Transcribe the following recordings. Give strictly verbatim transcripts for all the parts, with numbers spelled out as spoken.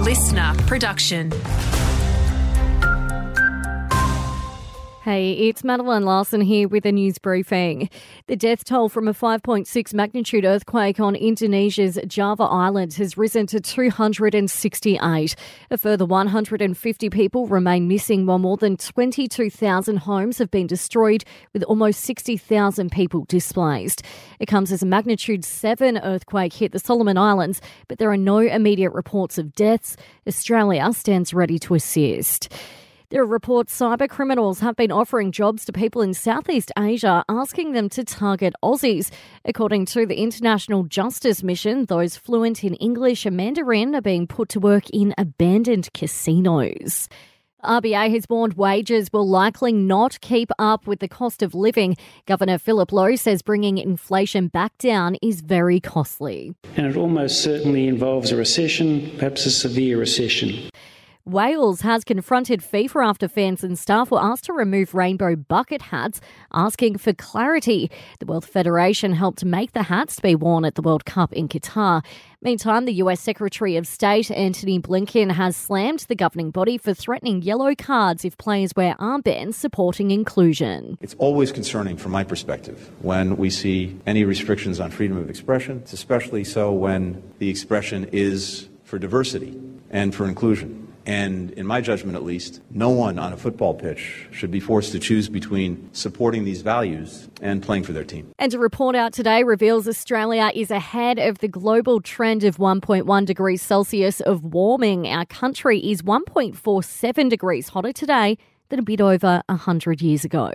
listener production. Hey, it's Madeline Larson here with a news briefing. The death toll from a five point six magnitude earthquake on Indonesia's Java Island has risen to two hundred sixty-eight. A further one hundred fifty people remain missing, while more than twenty-two thousand homes have been destroyed, with almost sixty thousand people displaced. It comes as a magnitude seven earthquake hit the Solomon Islands, but there are no immediate reports of deaths. Australia stands ready to assist. There are reports cyber criminals have been offering jobs to people in Southeast Asia, asking them to target Aussies. According to the International Justice Mission, those fluent in English and Mandarin are being put to work in abandoned casinos. R B A has warned wages will likely not keep up with the cost of living. Governor Philip Lowe says bringing inflation back down is very costly. And it almost certainly involves a recession, perhaps a severe recession. Wales has confronted FIFA after fans and staff were asked to remove rainbow bucket hats, asking for clarity. The World Federation helped make the hats to be worn at the World Cup in Qatar. Meantime, the U S Secretary of State Antony Blinken has slammed the governing body for threatening yellow cards if players wear armbands supporting inclusion. It's always concerning from my perspective when we see any restrictions on freedom of expression. It's especially so when the expression is for diversity and for inclusion. And in my judgment, at least, no one on a football pitch should be forced to choose between supporting these values and playing for their team. And a report out today reveals Australia is ahead of the global trend of one point one degrees Celsius of warming. Our country is one point four seven degrees hotter today than a bit over one hundred years ago.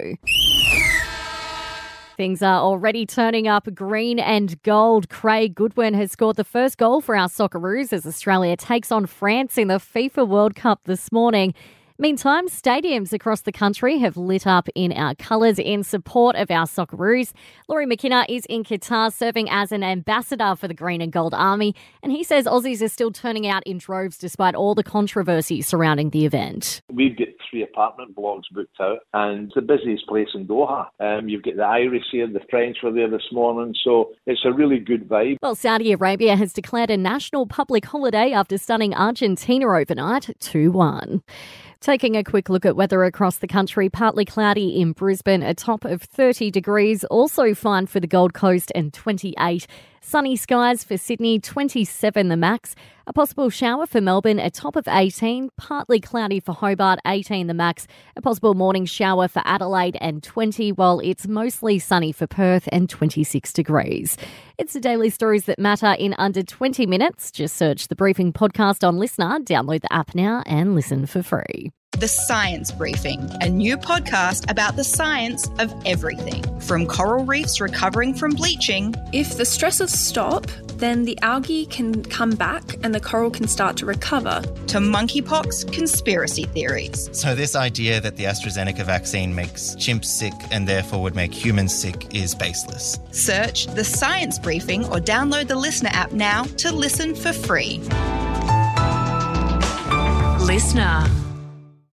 Things are already turning up green and gold. Craig Goodwin has scored the first goal for our Socceroos as Australia takes on France in the FIFA World Cup this morning. Meantime, stadiums across the country have lit up in our colours in support of our Socceroos. Laurie McKenna is in Qatar serving as an ambassador for the Green and Gold Army, and he says Aussies are still turning out in droves despite all the controversy surrounding the event. We've got three apartment blocks booked out, and it's the busiest place in Doha. Um, you've got the Irish here, the French were there this morning, so it's a really good vibe. Well, Saudi Arabia has declared a national public holiday after stunning Argentina overnight two one. Taking a quick look at weather across the country, partly cloudy in Brisbane, a top of thirty degrees, also fine for the Gold Coast and twenty-eight. Sunny skies for Sydney, twenty-seven the max. A possible shower for Melbourne, a top of eighteen. Partly cloudy for Hobart, eighteen the max. A possible morning shower for Adelaide and twenty, while it's mostly sunny for Perth and twenty-six degrees. It's the daily stories that matter in under twenty minutes. Just search the Briefing podcast on Listener, download the app now and listen for free. The Science Briefing, a new podcast about the science of everything, from coral reefs recovering from bleaching. If the stresses stop, then the algae can come back and the coral can start to recover. To monkeypox conspiracy theories. So this idea that the AstraZeneca vaccine makes chimps sick and therefore would make humans sick is baseless. Search The Science Briefing or download the Listener app now to listen for free. Listener.